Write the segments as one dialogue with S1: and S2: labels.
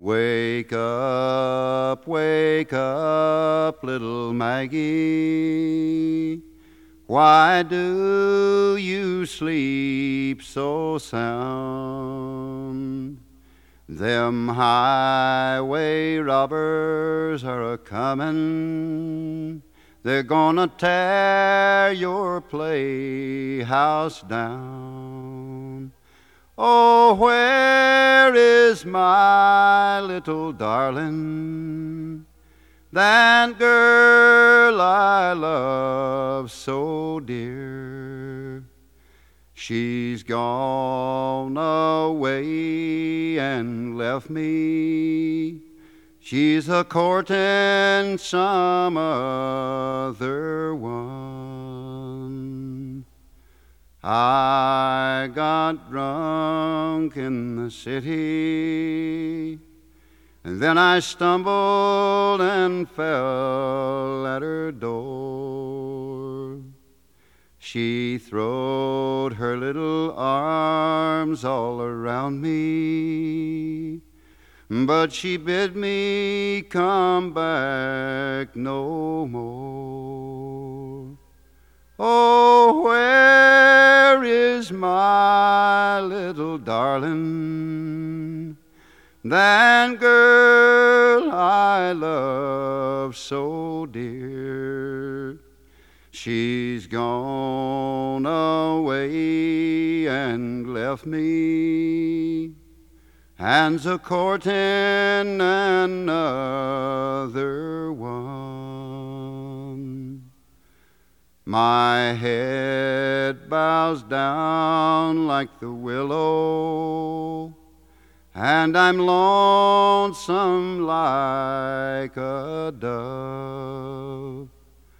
S1: wake up, little Maggie. Why do you sleep so sound? Them highway robbers are a-comin'. They're gonna tear your playhouse down. Oh, where is my little darling, that girl I love so dear? She's gone away and left me. She's a-courtin' some other one. I got drunk in the city, and then I stumbled and fell at her door. She throwed her little arms all around me, but she bid me come back no more. Oh, where is my little darling, that girl I love so dear? She's gone away and left me, and's a-courtin' another one. My head bows down like the willow, and I'm lonesome like a dove.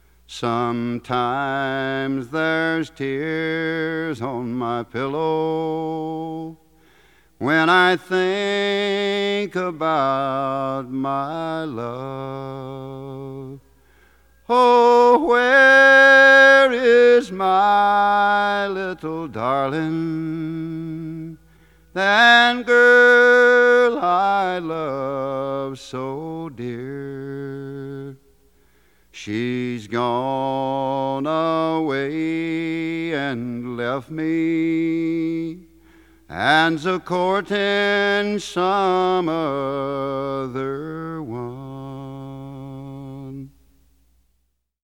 S1: Sometimes there's tears on my pillow when I think about my love. Oh, where is my little darling, that girl I love so dear? She's gone away and left me, and's a-courtin' some other one.